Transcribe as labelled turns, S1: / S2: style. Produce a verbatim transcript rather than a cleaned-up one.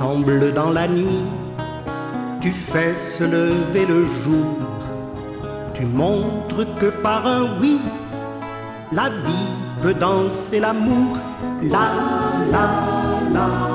S1: ensemble dans la nuit. Tu fais se lever le jour. Tu montres que par un oui, la vie peut danser l'amour. La, la, la.